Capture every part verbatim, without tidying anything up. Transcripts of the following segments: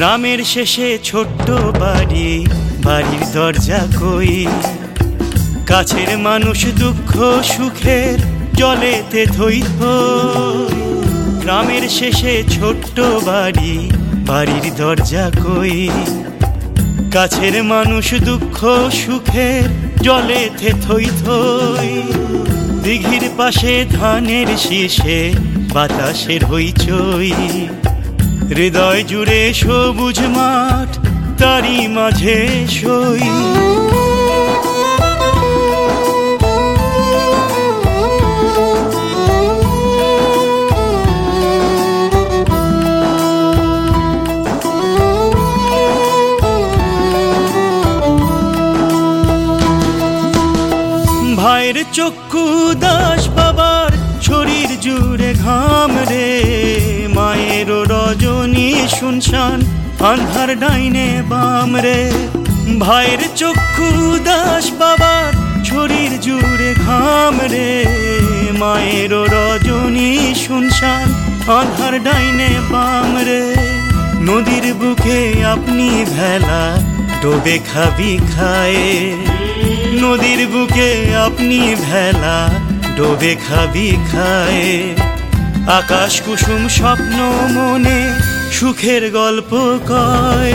গ্রামের শেষে ছোট্ট বাড়ি, বাড়ির দরজা কই, কাছের মানুষ দুঃখ সুখের জলেতে থই থই। গ্রামের শেষে ছোট্ট বাড়ি, বাড়ির দরজা কই, কাছের মানুষ দুঃখ সুখের জলেতে থই থই। দিঘির পাশে ধানের শীষে বাতাসের হইচই, হৃদয় জুড়ে সবুজ মাঠ তারি মাঝে সই। ভাইয়ের চক্ষু দাস বাবার শরীর জুড়ে ঘাম রে, মায়েরও রজনী শুনশান আন্ধার ডাইনে বাম রে। ভাইয়ের চক্ষু দাস বাবার শরীর জুড়ে ঘাম রে, মায়েরও রজনী শুনশান আন্ধার ডাইনে বাম রে। নদীর বুকে আপনি ভেলা ডোবে খাবি খায়, নদীর বুকে আপনি ভেলা ডোবে খাবি খায়। আকাশ কুসুম স্বপ্ন মনে সুখের গল্প কয়।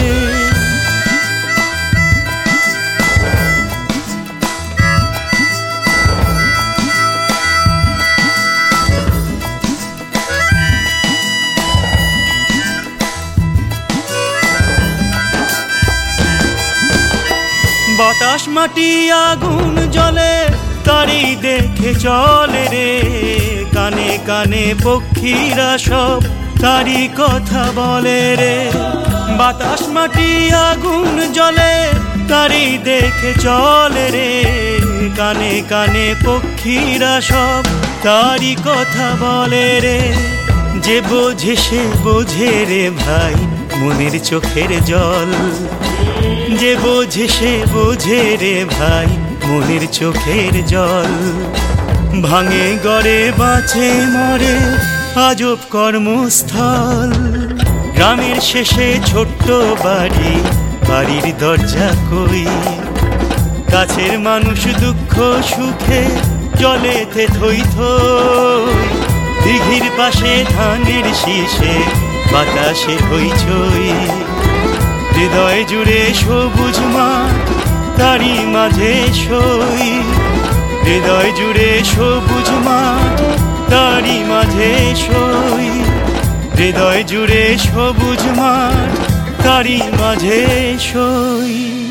বাতাস মাটি আগুন জলে তারি দেখে চলে রে, কানে কানে পক্ষীরা সব তারি কথা বলে রে। বাতাস মাটি আগুন জলে তারি দেখে চলে রে, কানে কানে পক্ষীরা সব তারি কথা বলে রে। যে বোঝে সে বোঝে রে ভাই মনের চোখের জল, যে বোঝে সে বোঝে রে ভাই মনের চোখের জল। ভাঙে গড়ে বাঁচে মরে আজব কর্মস্থল। গ্রামের শেষে ছোট্ট বাড়ি, বাড়ির দরজা কই, কাছের মানুষ দুঃখ সুখে জলেতে থই থই। দিঘির পাশে ধানের শীষে বাতাসে হইচই, হৃদয় জুড়ে সবুজ মাঠ তারি মাঝে সই। হৃদয় জুড়ে সবুজ মাঠ তারি মাঝে সই। হৃদয় জুড়ে সবুজ মাঠ তারি মাঝে সই।